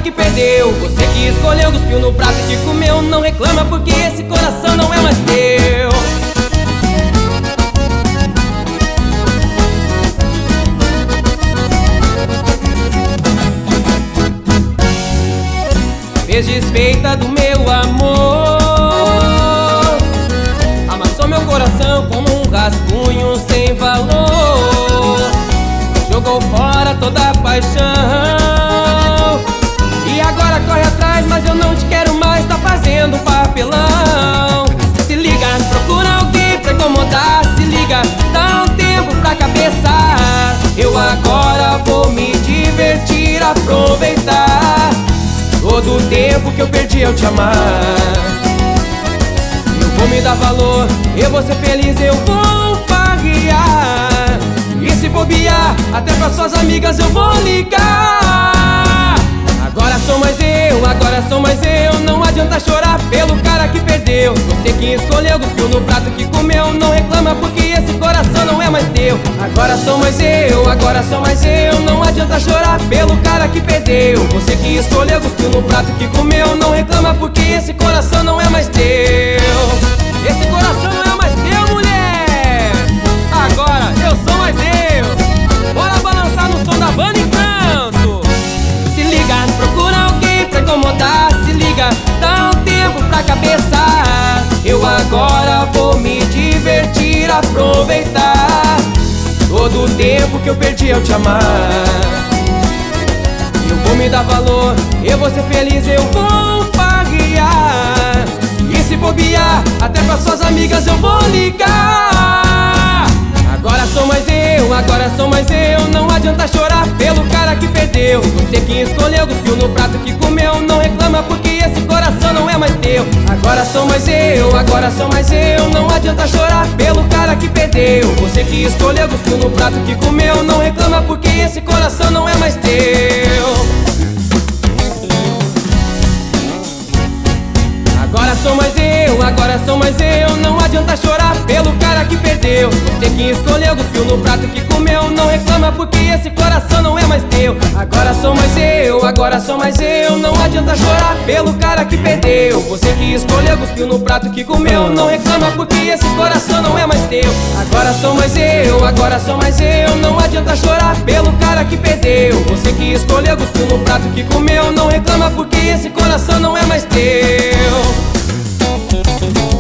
que perdeu. Você que escolheu, cuspiu no prato que comeu, não reclama porque esse coração não é mais teu. Fez desfeita do meu amor, amassou meu coração como um rascunho sem valor, jogou fora toda a paixão. E agora corre atrás, mas eu não te quero mais, tá fazendo papelão. Se liga, procura alguém pra incomodar. Se liga, dá um tempo pra cabeça. Eu agora vou me divertir, aproveitar todo o tempo que eu perdi ao te amar. Eu vou me dar valor, eu vou ser feliz, eu vou farrear. E se bobear, até pra suas amigas eu vou ligar. Agora sou mais eu, agora sou mais eu. Não adianta chorar pelo cara que perdeu. Você que escolheu, cuspiu no prato que comeu, não reclama porque esse coração não é mais teu. Agora sou mais eu, agora sou mais eu. Não adianta chorar pelo cara que perdeu. Você que escolheu, cuspiu no prato que comeu, não reclama porque esse coração não é mais teu. Esse coração não é mais teu, mulher. Agora eu sou mais eu. Bora balançar no som da banda e canto. Se liga, procura alguém pra incomodar. Se liga, dá um tempo pra cabeça. Eu agora vou me divertir, aproveitar todo o tempo que eu perdi ao te amar. Eu vou me dar valor, eu vou ser feliz, eu vou farrear. E se bobear, até pra suas amigas eu vou ligar. Agora sou mais eu, agora sou mais eu. Não adianta chorar pelo cara que perdeu. Você que escolheu, cuspiu no prato que comeu, não reclama porque esse coração não é mais teu. Agora sou mais eu, agora sou mais eu. Não adianta chorar pelo cara que perdeu. Você que escolheu, cuspiu no prato que comeu, não reclama porque esse coração não é mais teu. Agora sou mais eu, agora sou mais eu. Não adianta chorar pelo cara que perdeu. Você que escolheu, cuspiu no prato que comeu, não reclama porque esse coração não é mais teu. Agora sou mais eu, agora sou mais eu. Não adianta chorar pelo cara que perdeu. Você que escolheu, cuspiu no prato que comeu, não reclama porque esse coração não é mais teu. Agora sou mais eu, agora sou mais eu. Não adianta chorar pelo cara que perdeu. Você que escolheu, cuspiu no prato que comeu, não reclama porque esse coração não é mais teu.